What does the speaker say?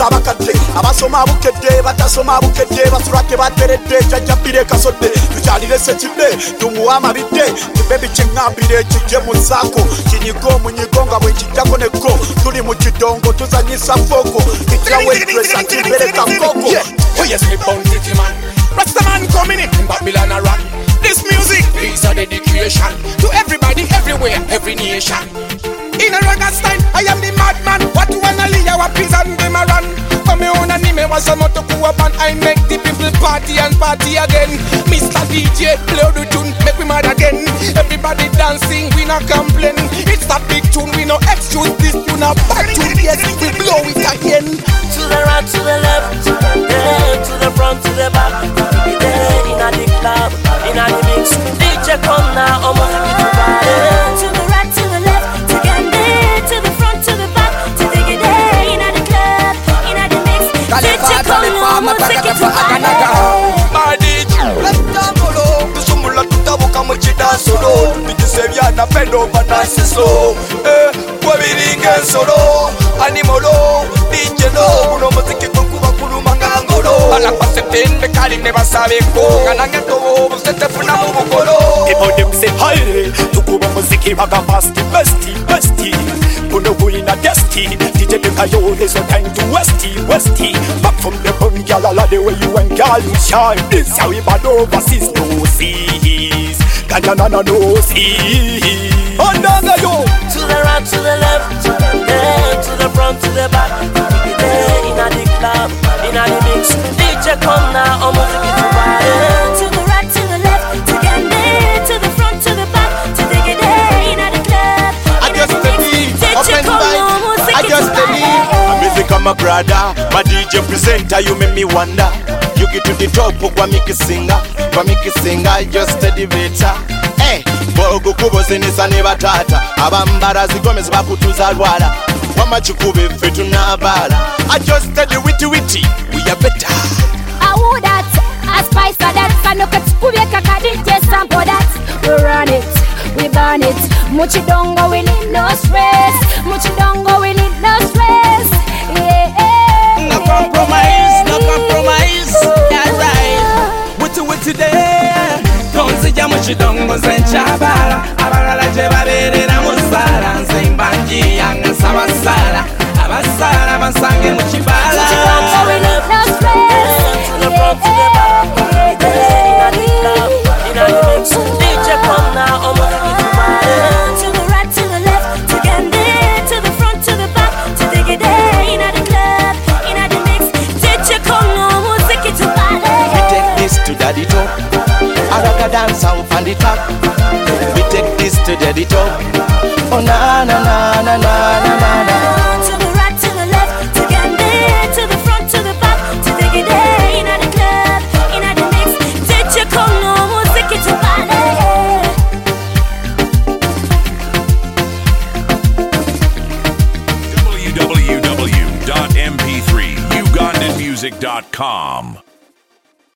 abakadde abasoma abukedde batasoma abukedde basulake bateredde jajjabire kasodde tukyalire sekidde tumuwa amabidde kibebi kiŋŋambire kijje mu saako kinyigo omunyigo nga bwe kijjako nekko tuli mu kidongo tuzanyisa fogo kitrawedresa kibereka koko. Oh yes, me bound city man, Rastaman coming in Babylon a rock. This music is a dedication to everybody, everywhere, every nation. In a ragga style, I am the madman. What you wanna leave our prison, them a run. Come me on and me was some to go up and I make the people party and party again. Mr. DJ, play the tune, make we mad again. Everybody dancing, we not complain. It's that big tune, we no excuse this tune. A bad tune, yes, we blow it again. To the right, to the left, to the front, to the back. We there in a the club, in a the mix. DJ come now, almost like it's a to the right, to the left, to get there, to the front, to the back, to dig it there in a the club, in a the mix. DJ come now, almost like it's a Let's tambolo, tusumula tutabuka mu kidansolo. Bituse byana pendo banansi slow. Wabiringa ensolo, animolo, DJ no. Uno muziki kukuba kuluma ngangolo. Alakwa septembe kali ne basabeko. Kanange tobo busete funa mu bukolo. People them say hi, tukuba muziki baga bestie. Kuno kuina desti. DJ Dekayo, there's no time to westy. Back from the bun, gyal, all the way you and gyal shine. This how we bad overseas, no seas. Ganya no seas. Another yo. To the right, to the left, to the front, to the back. We there in a the club, in a the mix. DJ come now, almost like it's a party. To the right, to the left, to get there, to the front, to the back, to dig it there in a the club. I just believe, I just believe. I'm music, I'm a brother, my DJ presenter, you make me wonder. You get to the top, kwa miki singer, just the better. Bogo kubo zinisa ne batata abambara zigomezi bakutuza lwala wamachikube ffe tunabala. I just tell you witty we are better. I would that, I spice that, kanoka tukubye kakadi just sample that. We run it, we burn it. Muchidongo we need no stress. Muchidongo we need no stress. Yeah. No compromise, that's right. Witty there. Tonzija muchidongo zenchabala. Abalala je baberera musala. Nze mbanji yanga sabasala. Abasala basange muchibala. Muchidongo we need no stress. To the front, to the back. We there in a the club, in a the mix. DJ come now, almost like it's a party. To the right, to the left, to get there, to the front, to the back, to dig it there in a the club, in a the mix. DJ come now, almost like it's a party. We take this to daddy top. Araga dance out on the top. We take this to daddy top. Oh na na na na na na na. To the right, to the left, to get there, to the front, to the back, to dig it there in a the club, in a the mix. DJ come now, almost like it's a party. www.mp3ugandanmusic.com